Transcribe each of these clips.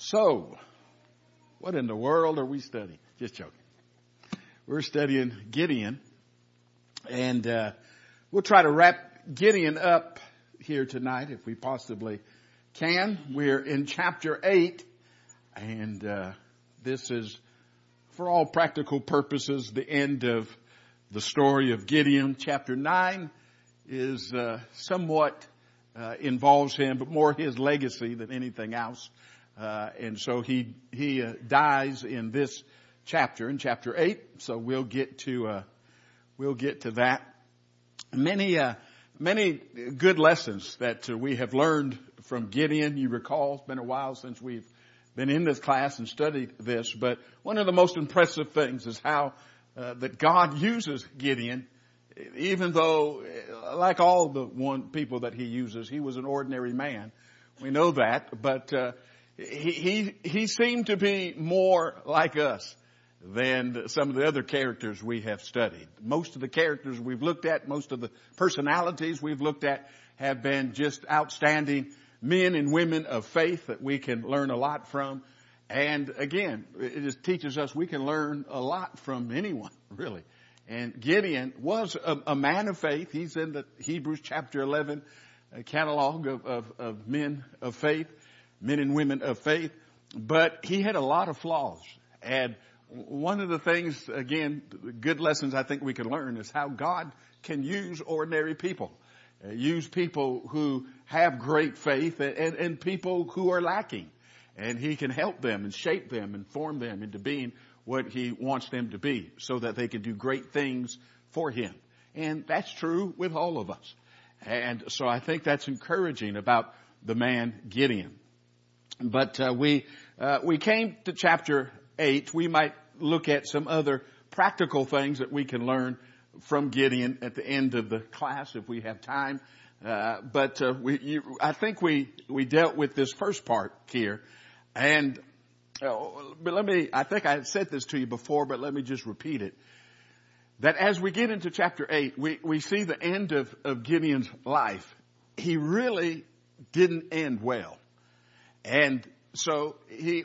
So, what in the world are we studying? Just joking. We're studying Gideon, and we'll try to wrap Gideon up here tonight if we possibly can. We're in chapter 8, and this is, for all practical purposes, the end of the story of Gideon. Chapter 9 is somewhat involves him, but more his legacy than anything else. And so he dies in this chapter, in chapter 8. So we'll get to that. Many good lessons that we have learned from Gideon. You recall, it's been a while since we've been in this class and studied this, but one of the most impressive things is how that God uses Gideon, even though, like all the people that he uses, he was an ordinary man. We know that, but he seemed to be more like us than some of the other characters we have studied. Most of the characters we've looked at, most of the personalities we've looked at have been just outstanding men and women of faith that we can learn a lot from. And again, it just teaches us we can learn a lot from anyone, really. And Gideon was a man of faith. He's in the Hebrews chapter 11 catalog of men of faith, men and women of faith. But he had a lot of flaws. And one of the things, again, good lessons I think we can learn is how God can use ordinary people. Use people who have great faith and people who are lacking. And he can help them and shape them and form them into being what he wants them to be so that they can do great things for him. And that's true with all of us. And so I think that's encouraging about the man Gideon. But we came to chapter 8. We might look at some other practical things that we can learn from Gideon at the end of the class if we have time. But I think we dealt with this first part here. And but I think I said this to you before, but let me just repeat it. That as we get into chapter 8, we see the end of Gideon's life. He really didn't end well. And so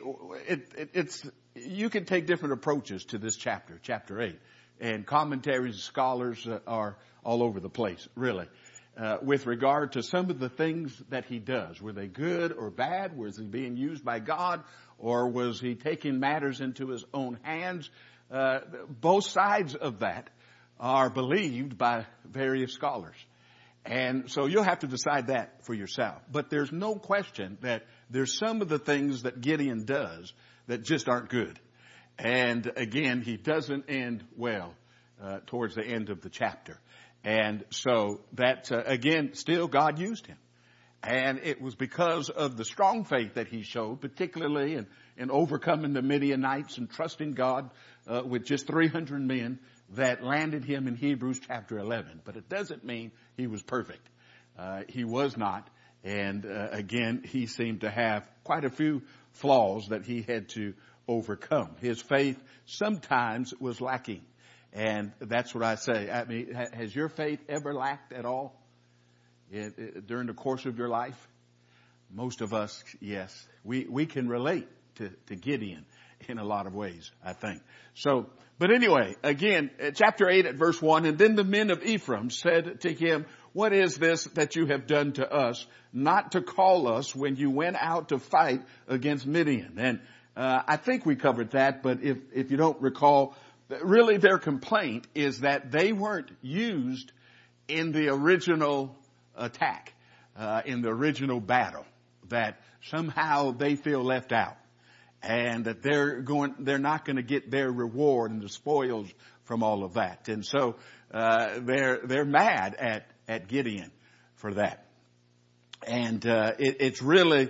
you can take different approaches to this chapter 8. And commentaries, scholars are all over the place, really. With regard to some of the things that he does. Were they good or bad? Was he being used by God? Or was he taking matters into his own hands? Both sides of that are believed by various scholars. And so you'll have to decide that for yourself. But there's no question that there's some of the things that Gideon does that just aren't good. And again, he doesn't end well towards the end of the chapter. And so that, again, still God used him. And it was because of the strong faith that he showed, particularly in overcoming the Midianites and trusting God with just 300 men, that landed him in Hebrews chapter 11. But it doesn't mean he was perfect. He was not. And again, he seemed to have quite a few flaws that he had to overcome. His faith sometimes was lacking. And that's what I say. I mean, has your faith ever lacked at all during the course of your life? Most of us, yes. We can relate to Gideon in a lot of ways, I think. So, but anyway, again, chapter 8 at verse 1, and then the men of Ephraim said to him, "What is this that you have done to us, not to call us when you went out to fight against Midian?" And I think we covered that, but if you don't recall, really their complaint is that they weren't used in the original attack, in the original battle, that somehow they feel left out and that they're not going to get their reward and the spoils from all of that. And so, they're mad at Gideon for that. And, it's really,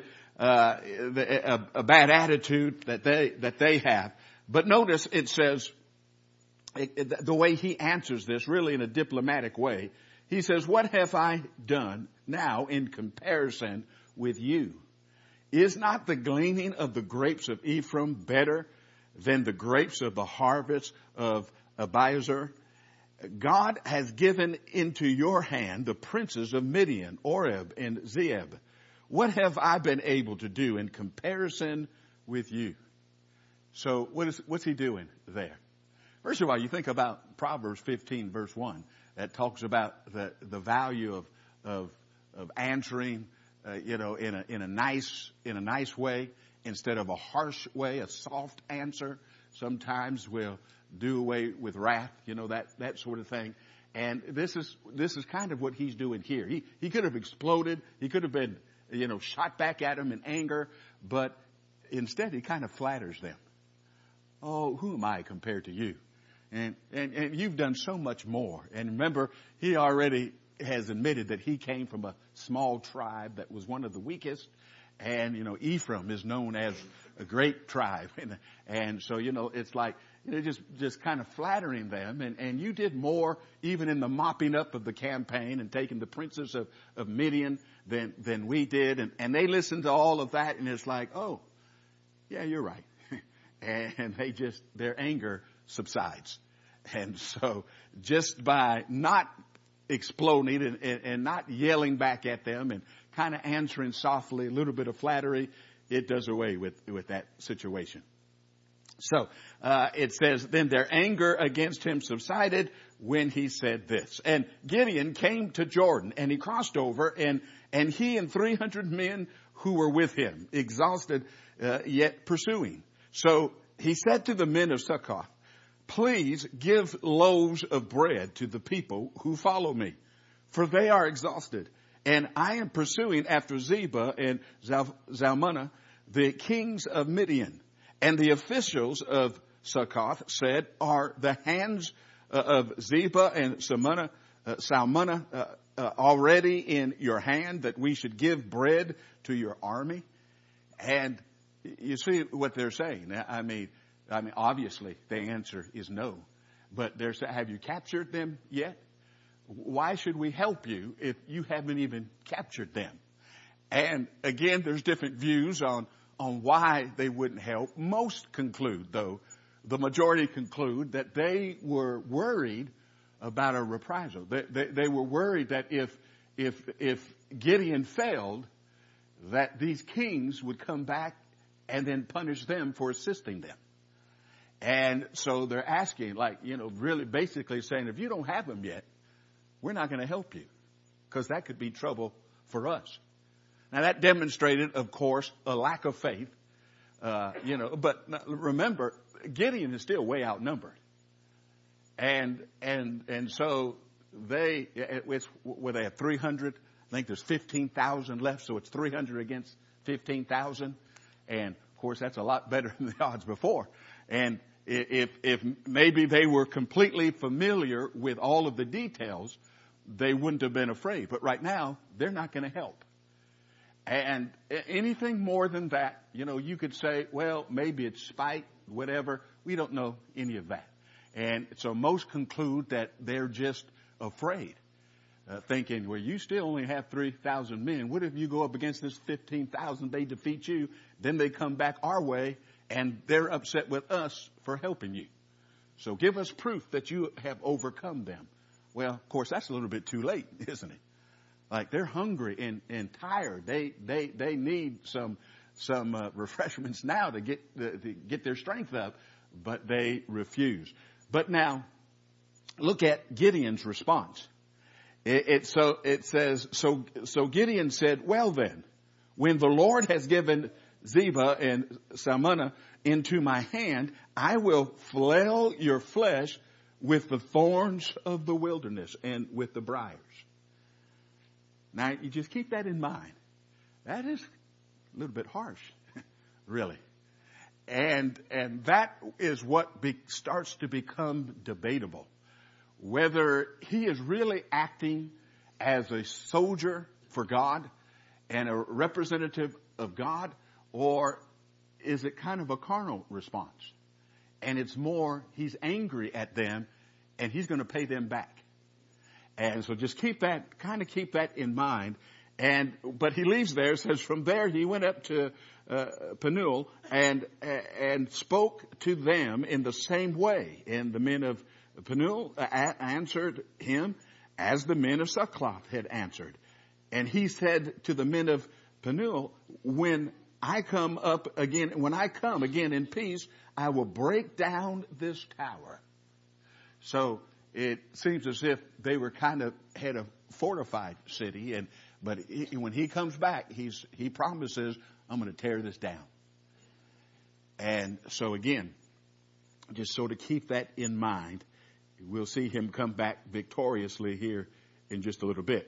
a bad attitude that they have. But notice it says, the way he answers this, really in a diplomatic way, he says, "What have I done now in comparison with you? Is not the gleaning of the grapes of Ephraim better than the grapes of the harvest of Abiezer? God has given into your hand the princes of Midian, Oreb and Zeeb. What have I been able to do in comparison with you. So what's he doing there? First of all, you think about Proverbs 15 verse 1 that talks about the value of answering, in a nice way instead of a harsh way, a soft answer. Sometimes we'll do away with wrath, that sort of thing. And this is kind of what he's doing here. He could have exploded. He could have been, shot back at him in anger, but instead he kind of flatters them. Oh, who am I compared to you? And you've done so much more. And remember, he already has admitted that he came from a small tribe that was one of the weakest. And, Ephraim is known as a great tribe. And so, it's like, just kind of flattering them. And you did more even in the mopping up of the campaign and taking the princes of Midian than we did. And they listened to all of that. And it's like, oh, yeah, you're right. And their anger subsides. And so just by not exploding and not yelling back at them and kind of answering softly, a little bit of flattery, it does away with that situation. So it says, then their anger against him subsided when he said this. And Gideon came to Jordan, and he crossed over, and he and 300 men who were with him, exhausted yet pursuing. So he said to the men of Succoth, please give loaves of bread to the people who follow me, for they are exhausted. And I am pursuing after Zebah and Zalmunna, the kings of Midian. And the officials of Succoth said, are the hands of Zebah and Zalmunna already in your hand, that we should give bread to your army? And you see what they're saying. I mean, obviously the answer is no. But they're saying, have you captured them yet? Why should we help you if you haven't even captured them? And again, there's different views on why they wouldn't help. Most conclude, though, the majority conclude that they were worried about a reprisal. They were worried that if Gideon failed, that these kings would come back and then punish them for assisting them. And so they're asking, really basically saying, if you don't have them yet, we're not going to help you, because that could be trouble for us. Now that demonstrated, of course, a lack of faith, but remember, Gideon is still way outnumbered. And so they have 300, I think there's 15,000 left, so it's 300 against 15,000. And of course, that's a lot better than the odds before. And if maybe they were completely familiar with all of the details, they wouldn't have been afraid. But right now, they're not going to help. And anything more than that, you could say, well, maybe it's spite, whatever. We don't know any of that. And so most conclude that they're just afraid, thinking, well, you still only have 3,000 men. What if you go up against this 15,000? They defeat you. Then they come back our way, and they're upset with us for helping you. So give us proof that you have overcome them. Well, of course, that's a little bit too late, isn't it? Like, they're hungry and tired. They need some refreshments now to get their strength up, but they refuse. But now, look at Gideon's response. It says, so Gideon said, well then, when the Lord has given Zebah and Zalmunna into my hand, I will flail your flesh with the thorns of the wilderness and with the briars. Now, you just keep that in mind. That is a little bit harsh, really. And that is what starts to become debatable. Whether he is really acting as a soldier for God and a representative of God, or is it kind of a carnal response? And it's more, he's angry at them and he's going to pay them back. And so just keep that in mind. But he leaves there, says from there he went up to Penuel and spoke to them in the same way. And the men of Penuel answered him as the men of Succoth had answered. And he said to the men of Penuel, when I come up again. When I come again in peace, I will break down this tower. So it seems as if they were kind of had a fortified city, but when he comes back, he promises, I'm going to tear this down. And so again, just sort of keep that in mind. We'll see him come back victoriously here in just a little bit.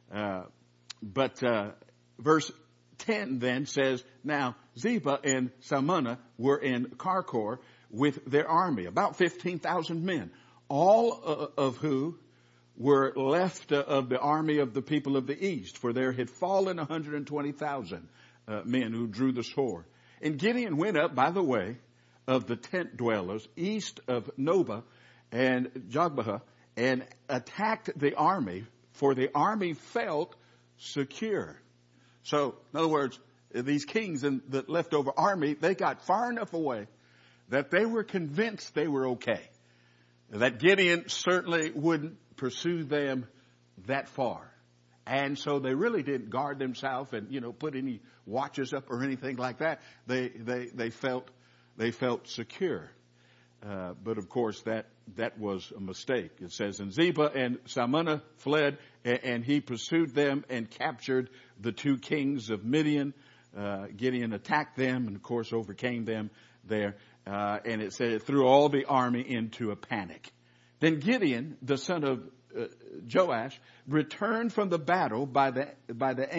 But verse 10 then says, now Zebah and Salmunna were in Karkor with their army, about 15,000 men, all of who were left of the army of the people of the east, for there had fallen 120,000 men who drew the sword. And Gideon went up by the way of the tent dwellers east of Nobah and Jogbehah and attacked the army, for the army felt secure. So, in other words, these kings and the leftover army, they got far enough away that they were convinced they were okay. That Gideon certainly wouldn't pursue them that far. And so they really didn't guard themselves and, put any watches up or anything like that. They felt secure. But of course that was a mistake. It says, and Zebah and Salmunna fled, and he pursued them and captured the two kings of Midian. Gideon attacked them and of course overcame them there. And it said it threw all the army into a panic. Then Gideon, the son of Joash, returned from the battle by the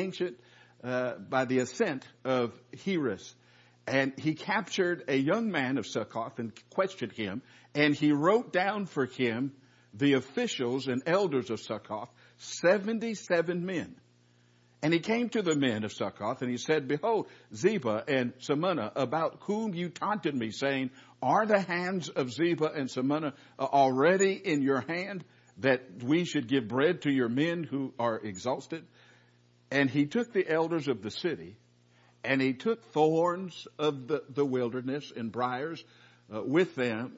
ascent of Heres. And he captured a young man of Succoth and questioned him. And he wrote down for him the officials and elders of Succoth, 77 men. And he came to the men of Succoth and he said, behold, Zebah and Salmunna, about whom you taunted me, saying, are the hands of Zebah and Salmunna already in your hand, that we should give bread to your men who are exhausted? And he took the elders of the city, and he took thorns of the wilderness and briars with them,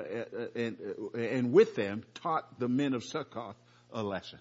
and with them taught the men of Succoth a lesson.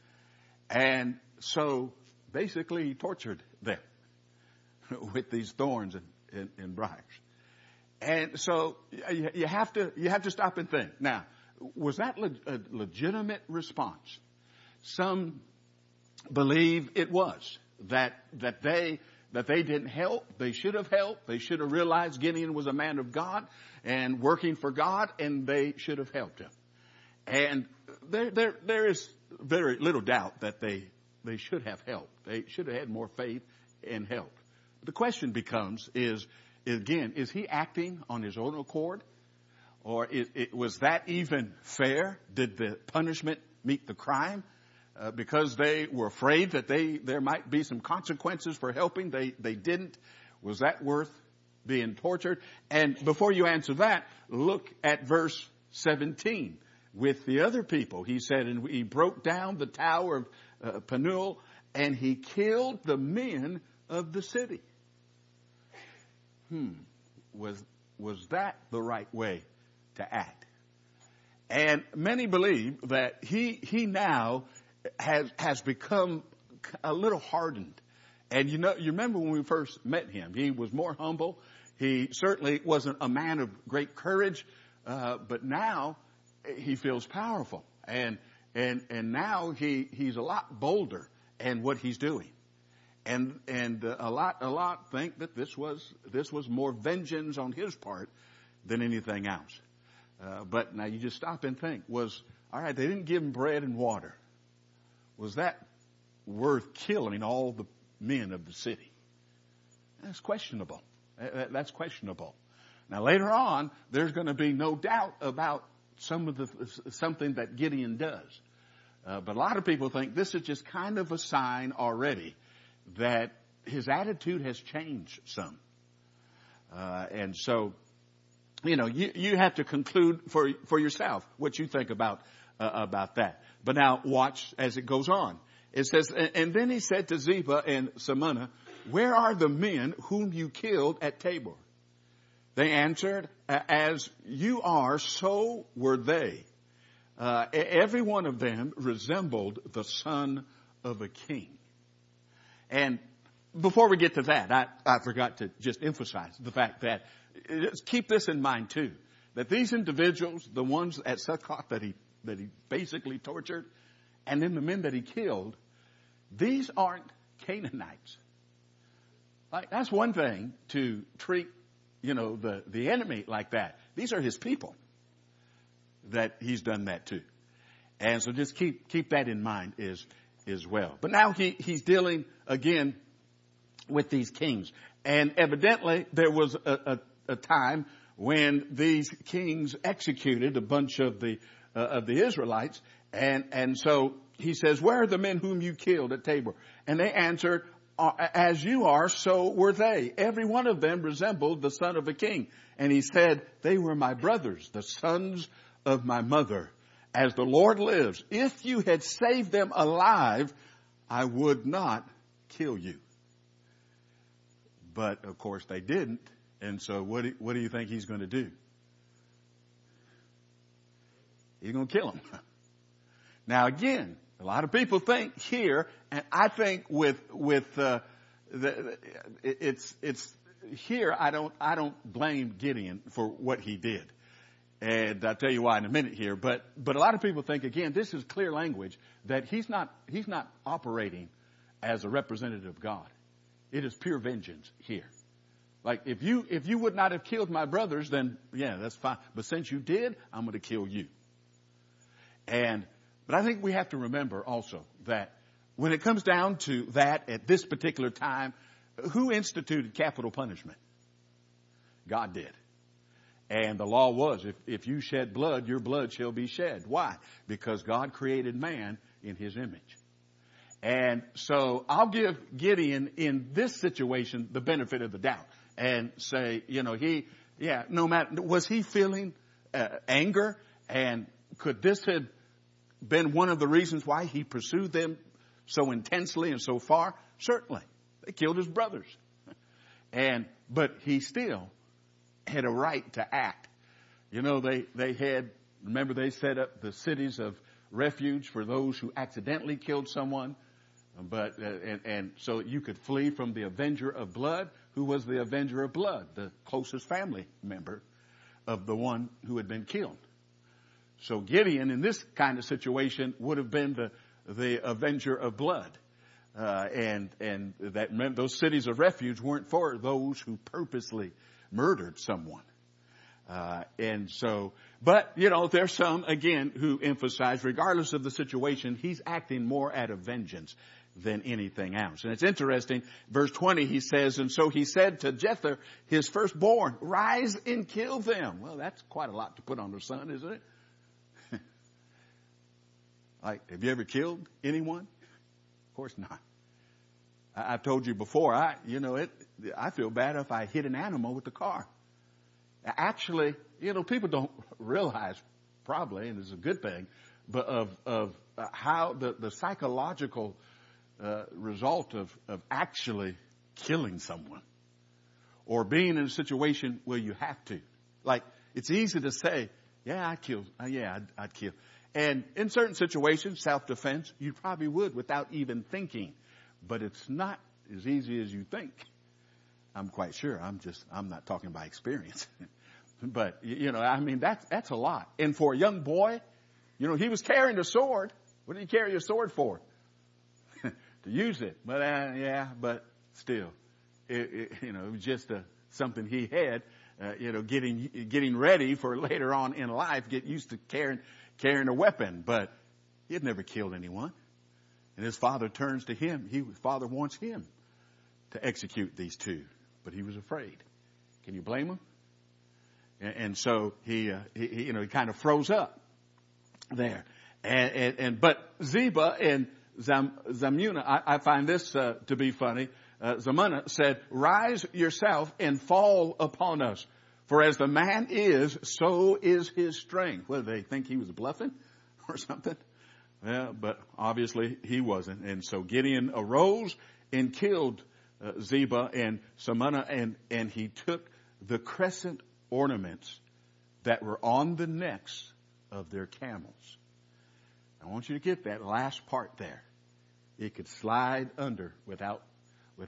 And so basically he tortured them with these thorns and briars. And so you have to stop and think. Now, was that a legitimate response? Some believe it was, that they didn't help. They should have helped. They should have realized Gideon was a man of God and working for God, and they should have helped him. And there is very little doubt that they should have helped. They should have had more faith and help. The question becomes is he acting on his own accord? Or was that even fair? Did the punishment meet the crime? Because they were afraid that there might be some consequences for helping, they didn't. Was that worth being tortured? And before you answer that, look at verse 17 with the other people. He said, and he broke down the tower of Penuel, and he killed the men of the city. Was that the right way to act? And many believe that he now has become a little hardened. And you remember when we first met him, he was more humble. He certainly wasn't a man of great courage, but now he feels powerful. And now he's a lot bolder in what he's doing. And a lot think that this was more vengeance on his part than anything else. But now you just stop and think, all right, they didn't give him bread and water. Was that worth killing all the men of the city? That's questionable. That's questionable. Now later on, there's going to be no doubt about something that Gideon does. But a lot of people think this is just kind of a sign already that his attitude has changed some. And so, you have to conclude for yourself what you think about that. But now watch as it goes on. It says, and then he said to Zebah and Salmunna, where are the men whom you killed at Tabor? They answered, as you are, so were they. Every one of them resembled the son of a king. And before we get to that, I forgot to just emphasize the fact that, just keep this in mind too, that these individuals, the ones at Succoth that he basically tortured, and then the men that he killed, these aren't Canaanites. Like, that's one thing to treat, the enemy like that. These are his people that he's done that to. And so just keep that in mind as well. But now he's dealing again with these kings. And evidently there was a time when these kings executed a bunch of the Israelites. And so he says, where are the men whom you killed at Tabor? And they answered, as you are, so were they. Every one of them resembled the son of a king. And he said, they were my brothers, the sons of my mother. As the Lord lives, if you had saved them alive, I would not kill you. But of course they didn't. And so what do you think he's going to do? He's going to kill them. Now again, a lot of people think here, and I think it's here. I don't blame Gideon for what he did, and I'll tell you why in a minute here. But a lot of people think again, this is clear language that he's not operating as a representative of God. It is pure vengeance here. Like if you would not have killed my brothers, then yeah, that's fine. But since you did, I'm going to kill you. But I think we have to remember also that when it comes down to that at this particular time, who instituted capital punishment? God did. And the law was, if you shed blood, your blood shall be shed. Why? Because God created man in his image. And so I'll give Gideon in this situation the benefit of the doubt and say, no matter, was he feeling anger? And could this have been one of the reasons why he pursued them so intensely and so far? Certainly. They killed his brothers. But he still had a right to act. They set up the cities of refuge for those who accidentally killed someone. But, and so you could flee from the avenger of blood. Who was the avenger of blood? The closest family member of the one who had been killed. So Gideon in this kind of situation would have been the avenger of blood. And that meant those cities of refuge weren't for those who purposely murdered someone. But there's some again who emphasize, regardless of the situation, he's acting more out of vengeance than anything else. And it's interesting, verse 20, he says, and so he said to Jether, his firstborn, rise and kill them. Well, that's quite a lot to put on the son, isn't it? Like, have you ever killed anyone? Of course not. I've told you before, I feel bad if I hit an animal with the car. Actually, people don't realize probably, and it's a good thing, but of how the psychological result of actually killing someone or being in a situation where you have to. Like, it's easy to say, yeah, I'd kill. I'd kill. And in certain situations, self-defense, you probably would without even thinking. But it's not as easy as you think. I'm quite sure. I'm not talking by experience. But, that's a lot. And for a young boy, he was carrying a sword. What did he carry a sword for? To use it. But, but still, it was just something he had, getting ready for later on in life, get used to carrying a weapon. But he had never killed anyone. And his father turns to him. His father wants him to execute these two. But he was afraid. Can you blame him? And so he kind of froze up there. But Zeba and Zalmunna, I find this to be funny. Zalmunna said, rise yourself and fall upon us. For as the man is, so is his strength. What, did they think he was bluffing or something? Well, but obviously he wasn't. And so Gideon arose and killed Zeba and Zalmunna, and he took the crescent ornaments that were on the necks of their camels. I want you to get that last part there. It could slide under without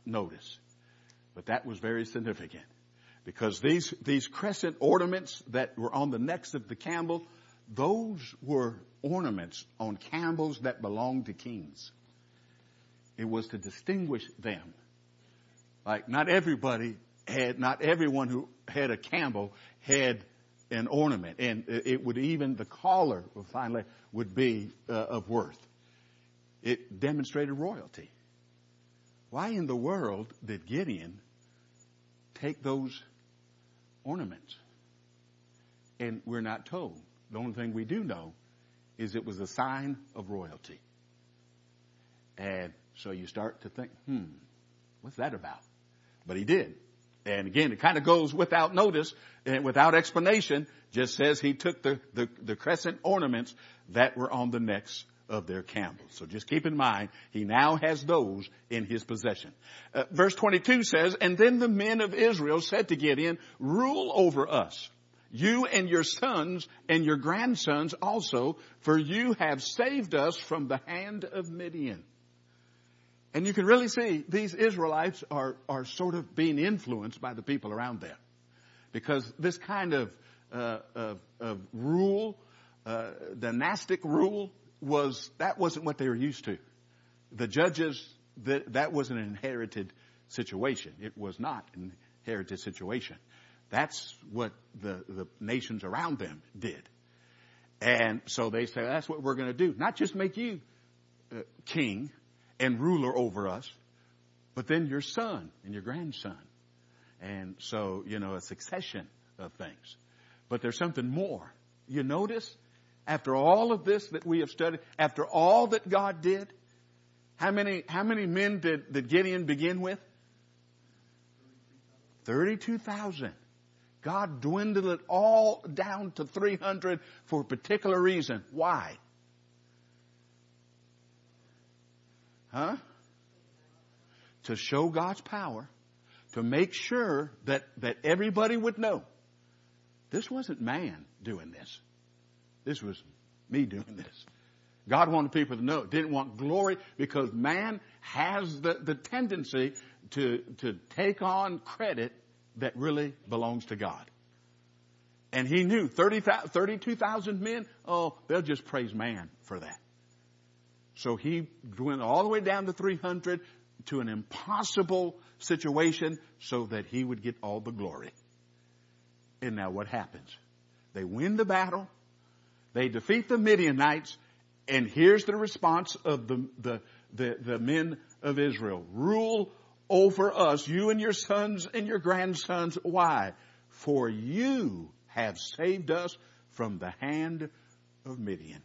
notice. But that was very significant, because these crescent ornaments that were on the necks of the camel, those were ornaments on camels that belonged to kings. It was to distinguish them. Like not everyone who had a camel had an ornament, and it would even, the collar finally would be of worth. It demonstrated royalty. Why in the world did Gideon take those ornaments? And we're not told. The only thing we do know is it was a sign of royalty. And so you start to think, what's that about? But he did. And again, it kind of goes without notice and without explanation. Just says he took the crescent ornaments that were on the necks of their camels. So just keep in mind, he now has those in his possession. Verse 22 says, and then the men of Israel said to Gideon, rule over us, you and your sons and your grandsons also, for you have saved us from the hand of Midian. And you can really see these Israelites are sort of being influenced by the people around them, because this kind of rule, dynastic rule, wasn't what they were used to. The judges, that was an inherited situation. It was not an inherited situation. That's what the nations around them did. And so they say, that's what we're going to do. Not just make you king and ruler over us, but then your son and your grandson. And so, a succession of things. But there's something more. You notice, after all of this that we have studied, after all that God did, how many men did Gideon begin with? 32,000. God dwindled it all down to 300 for a particular reason. Why? To show God's power, to make sure that everybody would know this wasn't man doing this. This was me doing this. God wanted people to know. Didn't want glory, because man has the tendency to take on credit that really belongs to God. And he knew 32,000 men, they'll just praise man for that. So he went all the way down to 300 to an impossible situation so that he would get all the glory. And now what happens? They win the battle. They defeat the Midianites. And here's the response of the men of Israel. Rule over us, you and your sons and your grandsons. Why? For you have saved us from the hand of Midian.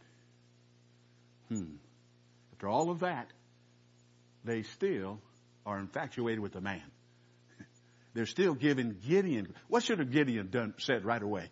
After all of that, they still are infatuated with the man. They're still giving Gideon. What should have Gideon said right away?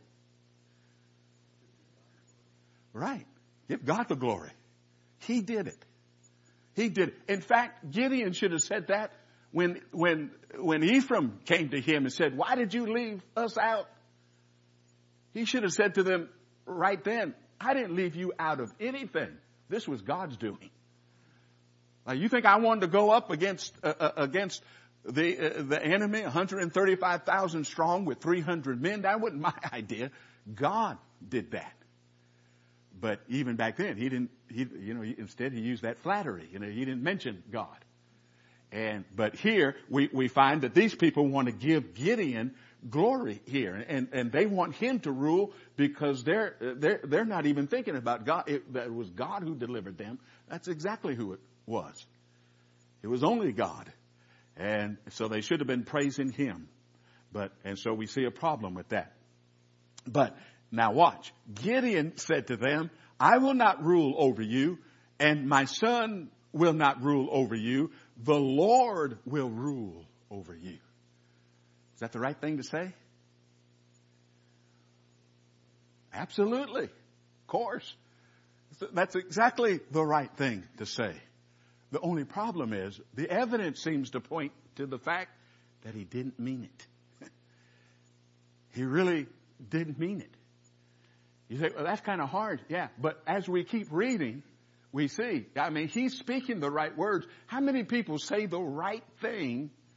Right. Give God the glory. He did it. He did it. In fact, Gideon should have said that when Ephraim came to him and said, why did you leave us out? He should have said to them right then, I didn't leave you out of anything. This was God's doing. You think I wanted to go up against the enemy, 135,000 strong with 300 men? That wasn't my idea. God did that. But even back then, instead he used that flattery. He didn't mention God. But here we find that these people want to give Gideon glory here, and they want him to rule, because they're not even thinking about God. It was God who delivered them. That's exactly who it was. It was only God. And so they should have been praising him. And so we see a problem with that. But now watch. Gideon said to them, I will not rule over you, and my son will not rule over you. The Lord will rule over you. Is that the right thing to say? Absolutely. Of course. That's exactly the right thing to say. The only problem is the evidence seems to point to the fact that he didn't mean it. He really didn't mean it. You say, well, that's kind of hard. Yeah, but as we keep reading, we see, he's speaking the right words. How many people say the right thing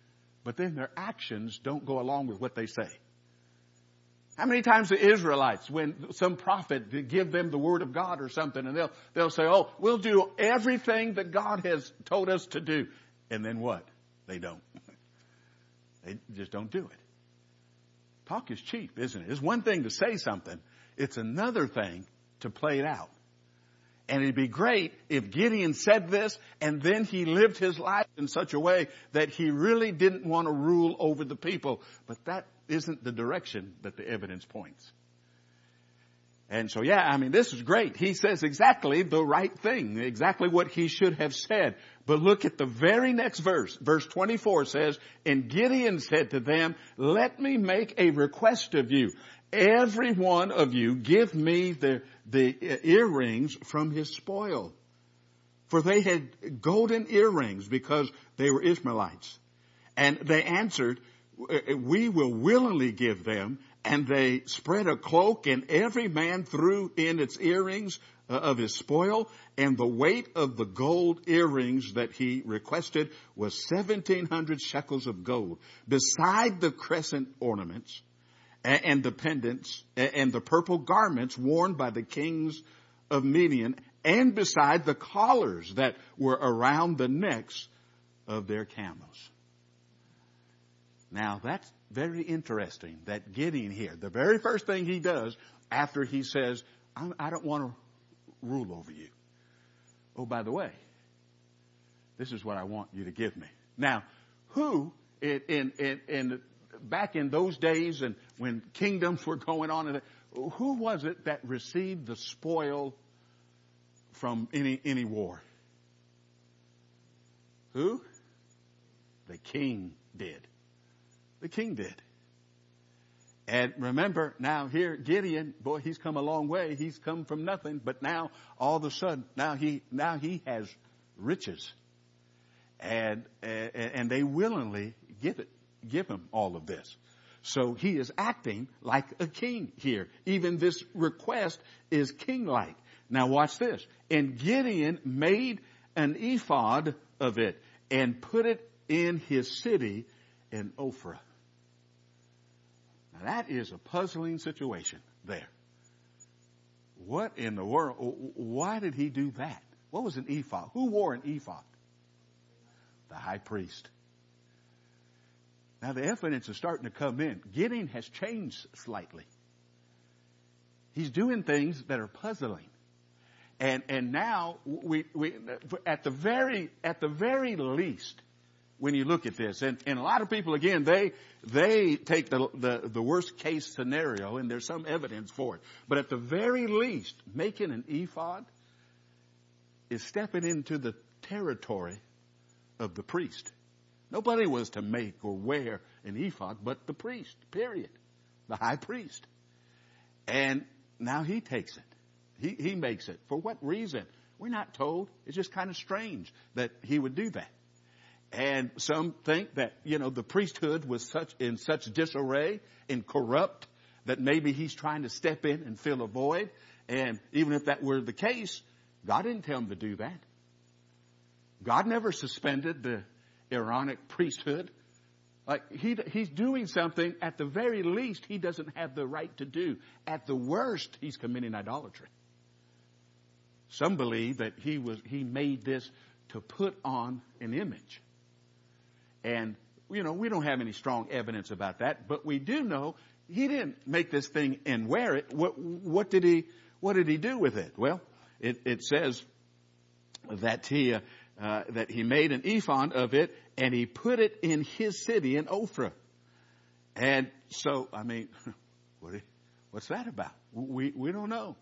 but then their actions don't go along with what they say. How many times the Israelites, when some prophet give them the word of God or something, and they'll say, oh, we'll do everything that God has told us to do. And then what? They don't. They just don't do it. Talk is cheap, isn't it? It's one thing to say something. It's another thing to play it out. And it'd be great if Gideon said this and then he lived his life in such a way that he really didn't want to rule over the people. But that isn't the direction that the evidence points. And so, this is great. He says exactly the right thing, exactly what he should have said. But look at the very next verse. Verse 24 says, and Gideon said to them, let me make a request of you. Every one of you give me the earrings from his spoil. For they had golden earrings because they were Ishmaelites. And they answered, we will willingly give them. And they spread a cloak, and every man threw in its earrings of his spoil. And the weight of the gold earrings that he requested was 1,700 shekels of gold, beside the crescent ornaments and the pendants and the purple garments worn by the kings of Midian, and beside the collars that were around the necks of their camels. Now that's very interesting that Gideon here, the very first thing he does after he says, I don't want to rule over you. Oh, by the way, this is what I want you to give me. Now, who back in those days and when kingdoms were going on, who was it that received the spoil from any war? Who? The king did. The king did. And remember, now here, Gideon, boy, he's come a long way. He's come from nothing, but now, all of a sudden, now he has riches. And they willingly give him all of this. So he is acting like a king here. Even this request is king-like. Now watch this. And Gideon made an ephod of it and put it in his city in Ophrah. Now that is a puzzling situation there. What in the world? Why did he do that? What was an ephod? Who wore an ephod? The high priest. Now the evidence is starting to come in. Gideon has changed slightly. He's doing things that are puzzling. And now we at the very least, when you look at this, and a lot of people again, they take the worst case scenario, and there's some evidence for it. But at the very least, making an ephod is stepping into the territory of the priest. Nobody was to make or wear an ephod but the priest, period. The high priest. And now he takes it. He makes it. For what reason? We're not told. It's just kind of strange that he would do that. And some think that, the priesthood was in such disarray and corrupt that maybe he's trying to step in and fill a void. And even if that were the case, God didn't tell him to do that. God never suspended the Aaronic priesthood. Like he's doing something at the very least he doesn't have the right to do. At the worst, he's committing idolatry. Some believe that he made this to put on an image. And, we don't have any strong evidence about that, but we do know he didn't make this thing and wear it. What did he do with it? Well, it says that he made an ephod of it and he put it in his city in Ophrah. And so, what's that about? We don't know.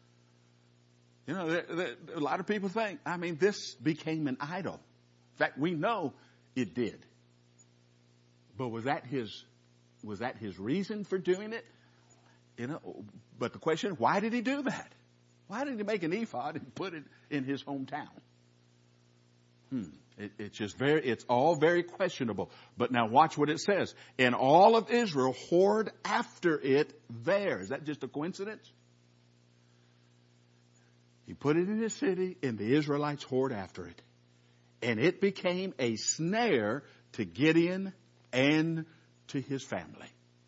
A lot of people think, this became an idol. In fact, we know it did. But was that his reason for doing it? But the question, why did he do that? Why did he make an ephod and put it in his hometown? It's all very questionable. But now watch what it says. And all of Israel whored after it there. Is that just a coincidence? He put it in his city and the Israelites whored after it. And it became a snare to Gideon and to his family.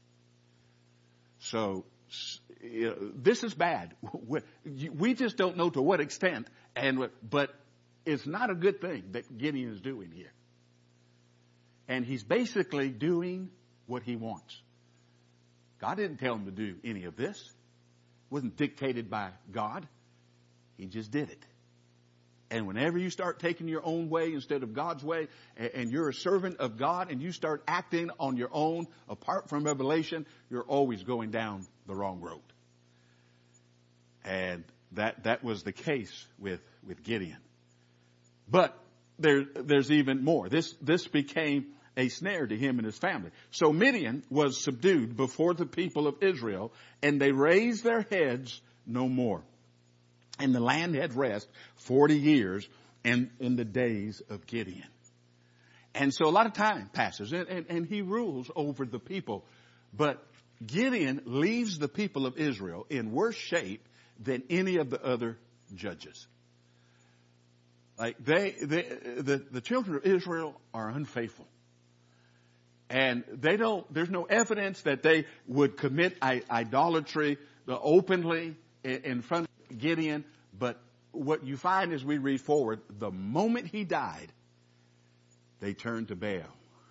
So this is bad. We just don't know to what extent, but it's not a good thing that Gideon is doing here. And he's basically doing what he wants. God didn't tell him to do any of this. It wasn't dictated by God. He just did it. And whenever you start taking your own way instead of God's way, and you're a servant of God, and you start acting on your own apart from revelation, you're always going down the wrong road. And that was the case with Gideon. But there's even more. This became a snare to him and his family. So Midian was subdued before the people of Israel, and they raised their heads no more. And the land had rest 40 years in the days of Gideon. And so a lot of time passes, and he rules over the people. But Gideon leaves the people of Israel in worse shape than any of the other judges. Like the children of Israel are unfaithful. And there's no evidence that they would commit idolatry openly in front of Gideon. But what you find as we read forward, the moment he died, they turned to Baal.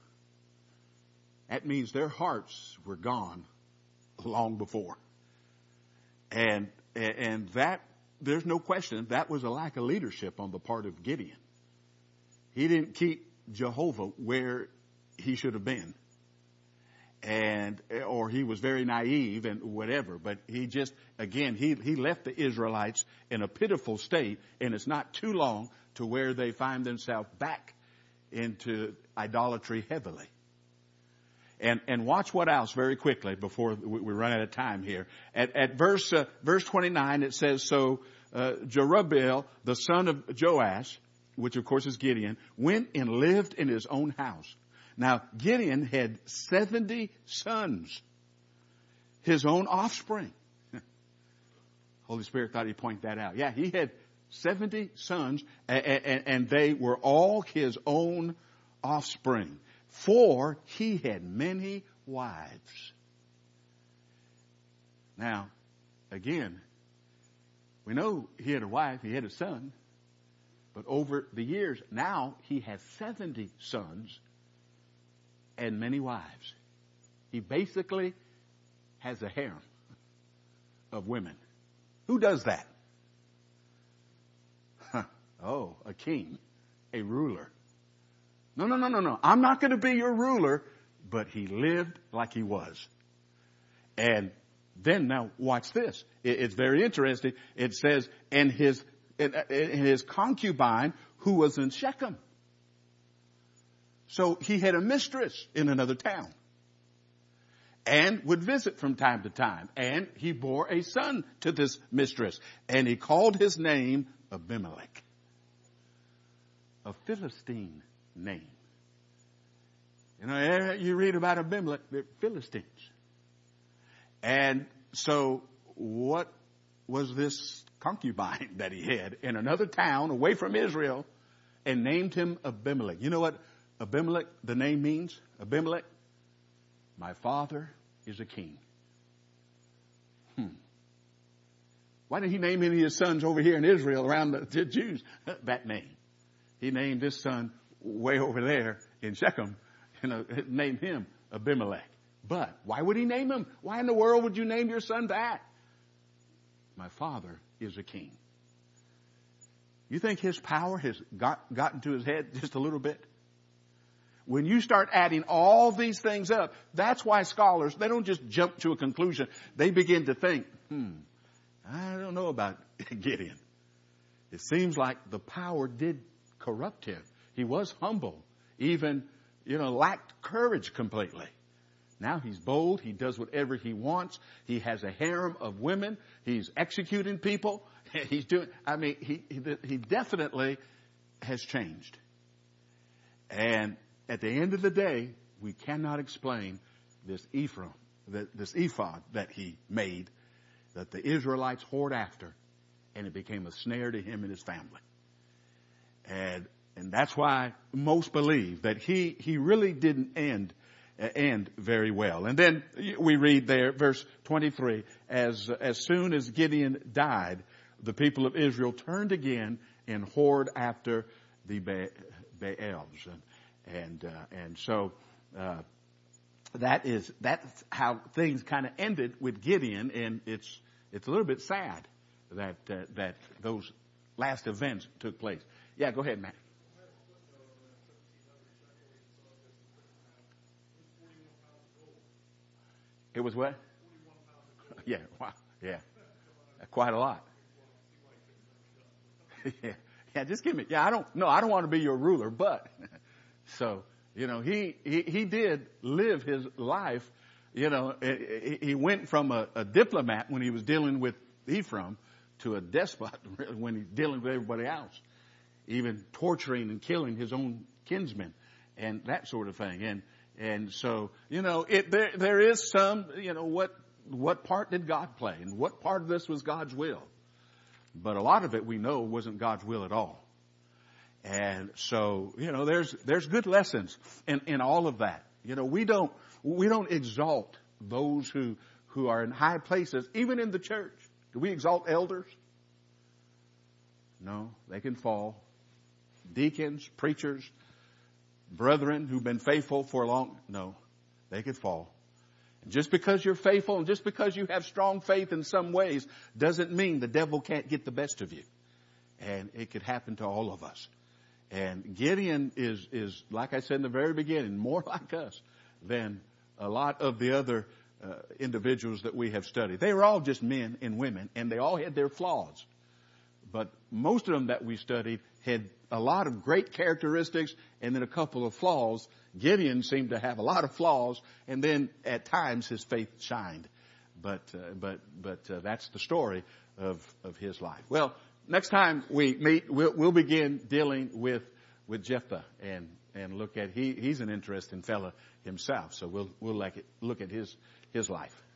That means their hearts were gone long before. And that, there's no question, that was a lack of leadership on the part of Gideon. He didn't keep Jehovah where he should have been. Or he was very naive and whatever, but he just, again, he left the Israelites in a pitiful state, and it's not too long to where they find themselves back into idolatry heavily. And watch what else very quickly before we run out of time here. At verse 29, it says, so Jerubbaal, the son of Joash, which of course is Gideon, went and lived in his own house. Now, Gideon had 70 sons, his own offspring. Holy Spirit thought he'd point that out. Yeah, he had 70 sons, and they were all his own offspring. For he had many wives. Now, again, we know he had a wife, he had a son, but over the years, now he has 70 sons and many wives. He basically has a harem of women. Who does that? Oh, a king, a ruler. No. I'm not going to be your ruler, but he lived like he was. And then now watch this. It's very interesting. It says, and his concubine who was in Shechem. So he had a mistress in another town and would visit from time to time. And he bore a son to this mistress, and he called his name Abimelech. A Philistine name. You know, you read about Abimelech, they're Philistines. And so what was this concubine that he had in another town away from Israel and named him Abimelech? You know what Abimelech, the name means? Abimelech, my father is a king. Why didn't he name any of his sons over here in Israel around the Jews that name? He named this son way over there in Shechem, named him Abimelech. But why would he name him? Why in the world would you name your son that? My father is a king. You think his power has gotten to his head just a little bit? When you start adding all these things up, that's why scholars, they don't just jump to a conclusion. They begin to think, I don't know about Gideon. It seems like the power did corrupt him. He was humble, even, lacked courage completely. Now he's bold. He does whatever he wants. He has a harem of women. He's executing people. He's doing, he definitely has changed. And at the end of the day, we cannot explain this ephod that he made, that the Israelites whored after, and it became a snare to him and his family. And that's why most believe that he really didn't end end very well. And then we read there, verse 23, as soon as Gideon died, the people of Israel turned again and whored after the Baals. And so that's how things kind of ended with Gideon, and it's a little bit sad that those last events took place. Yeah, go ahead, Matt. It was what? Yeah, wow, yeah, quite a lot. Yeah, just give me. Yeah, I don't want to be your ruler, but so he did live his life. He went from a diplomat when he was dealing with Ephraim to a despot when he's dealing with everybody else, even torturing and killing his own kinsmen and that sort of thing. And so, there is some, what part did God play and what part of this was God's will? But a lot of it we know wasn't God's will at all. And so, there's good lessons in all of that. We don't exalt those who are in high places, even in the church. Do we exalt elders? No, they can fall. Deacons, preachers, brethren who've been faithful for a long, no, they could fall. And just because you're faithful and just because you have strong faith in some ways doesn't mean the devil can't get the best of you. And it could happen to all of us. And Gideon is, like I said in the very beginning, more like us than a lot of the other individuals that we have studied. They were all just men and women, and they all had their flaws. But most of them that we studied had a lot of great characteristics and then a couple of flaws. Gideon seemed to have a lot of flaws, and then at times his faith shined. But that's the story of his life. Well, next time we meet, we'll begin dealing with Jephthah and look at he's an interesting fella himself. So we'll look at his life.